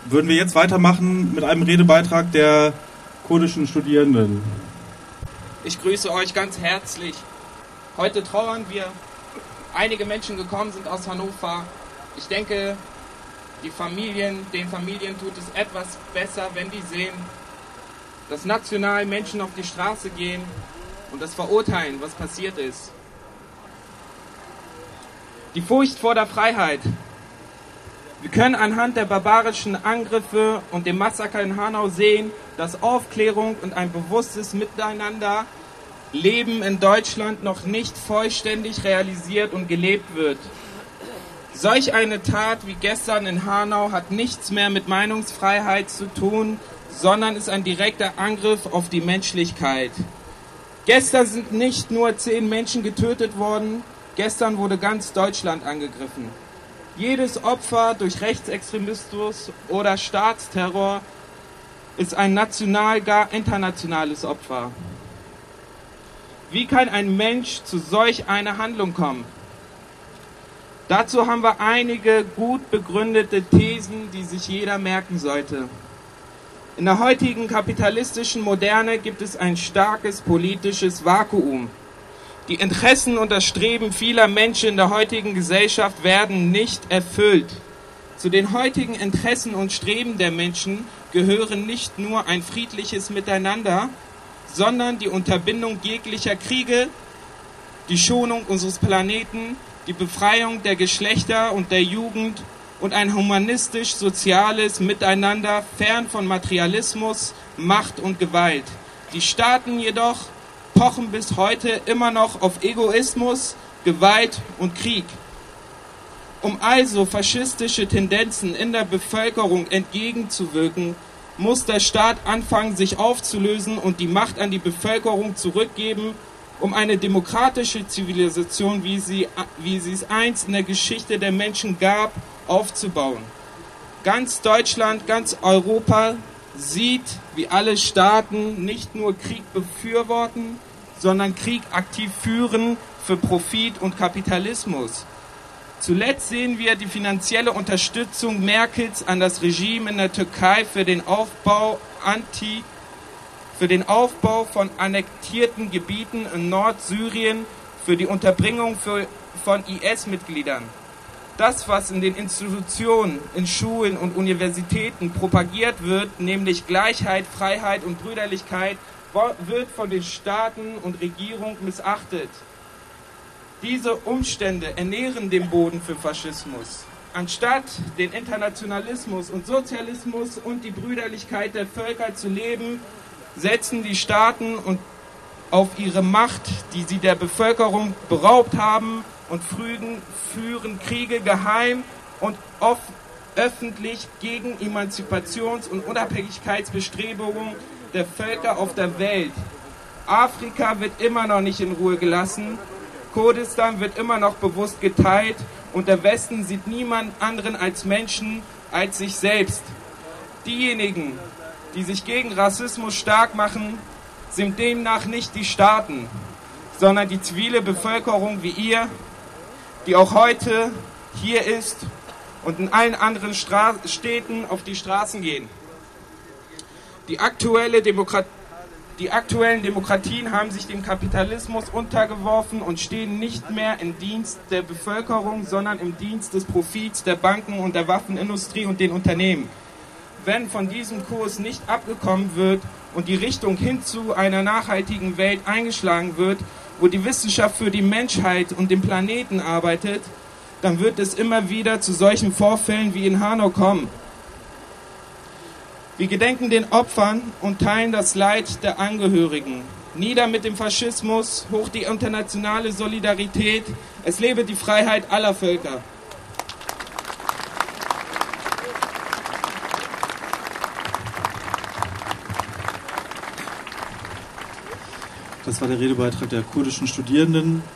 würden wir jetzt weitermachen mit einem Redebeitrag der kurdischen Studierenden. Ich grüße euch ganz herzlich. Heute trauern wir. Einige Menschen gekommen sind aus Hannover. Ich denke, den Familien tut es etwas besser, wenn die sehen, dass national Menschen auf die Straße gehen und das verurteilen, was passiert ist. Die Furcht vor der Freiheit. Wir können anhand der barbarischen Angriffe und dem Massaker in Hanau sehen, dass Aufklärung und ein bewusstes Miteinander Leben in Deutschland noch nicht vollständig realisiert und gelebt wird. Solch eine Tat wie gestern in Hanau hat nichts mehr mit Meinungsfreiheit zu tun, sondern ist ein direkter Angriff auf die Menschlichkeit. Gestern sind nicht nur 10 Menschen getötet worden, gestern wurde ganz Deutschland angegriffen. Jedes Opfer durch Rechtsextremismus oder Staatsterror ist ein national, gar internationales Opfer. Wie kann ein Mensch zu solch einer Handlung kommen? Dazu haben wir einige gut begründete Thesen, die sich jeder merken sollte. In der heutigen kapitalistischen Moderne gibt es ein starkes politisches Vakuum. Die Interessen und das Streben vieler Menschen in der heutigen Gesellschaft werden nicht erfüllt. Zu den heutigen Interessen und Streben der Menschen gehören nicht nur ein friedliches Miteinander, sondern die Unterbindung jeglicher Kriege, die Schonung unseres Planeten, die Befreiung der Geschlechter und der Jugend und ein humanistisch-soziales Miteinander fern von Materialismus, Macht und Gewalt. Die Staaten jedoch pochen bis heute immer noch auf Egoismus, Gewalt und Krieg. Um also faschistische Tendenzen in der Bevölkerung entgegenzuwirken, muss der Staat anfangen, sich aufzulösen und die Macht an die Bevölkerung zurückgeben, um eine demokratische Zivilisation, wie sie es einst in der Geschichte der Menschen gab, aufzubauen. Ganz Deutschland, ganz Europa sieht, wie alle Staaten nicht nur Krieg befürworten, sondern Krieg aktiv führen für Profit und Kapitalismus. Zuletzt sehen wir die finanzielle Unterstützung Merkels an das Regime in der Türkei für den Aufbau von annektierten Gebieten in Nordsyrien, für die Unterbringung von IS-Mitgliedern. Das, was in den Institutionen, in Schulen und Universitäten propagiert wird, nämlich Gleichheit, Freiheit und Brüderlichkeit, wird von den Staaten und Regierungen missachtet. Diese Umstände ernähren den Boden für Faschismus. Anstatt den Internationalismus und Sozialismus und die Brüderlichkeit der Völker zu leben, setzen die Staaten auf ihre Macht, die sie der Bevölkerung beraubt haben, und führen Kriege geheim und öffentlich gegen Emanzipations- und Unabhängigkeitsbestrebungen der Völker auf der Welt. Afrika wird immer noch nicht in Ruhe gelassen, Kurdistan wird immer noch bewusst geteilt und der Westen sieht niemand anderen als Menschen, als sich selbst. Diejenigen, die sich gegen Rassismus stark machen, sind demnach nicht die Staaten, sondern die zivile Bevölkerung wie ihr, die auch heute hier ist und in allen anderen Städten auf die Straßen gehen. Die aktuellen Demokratien haben sich dem Kapitalismus untergeworfen und stehen nicht mehr im Dienst der Bevölkerung, sondern im Dienst des Profits der Banken und der Waffenindustrie und den Unternehmen. Wenn von diesem Kurs nicht abgekommen wird und die Richtung hin zu einer nachhaltigen Welt eingeschlagen wird, wo die Wissenschaft für die Menschheit und den Planeten arbeitet, dann wird es immer wieder zu solchen Vorfällen wie in Hanau kommen. Wir gedenken den Opfern und teilen das Leid der Angehörigen. Nieder mit dem Faschismus, hoch die internationale Solidarität. Es lebe die Freiheit aller Völker. Das war der Redebeitrag der kurdischen Studierenden.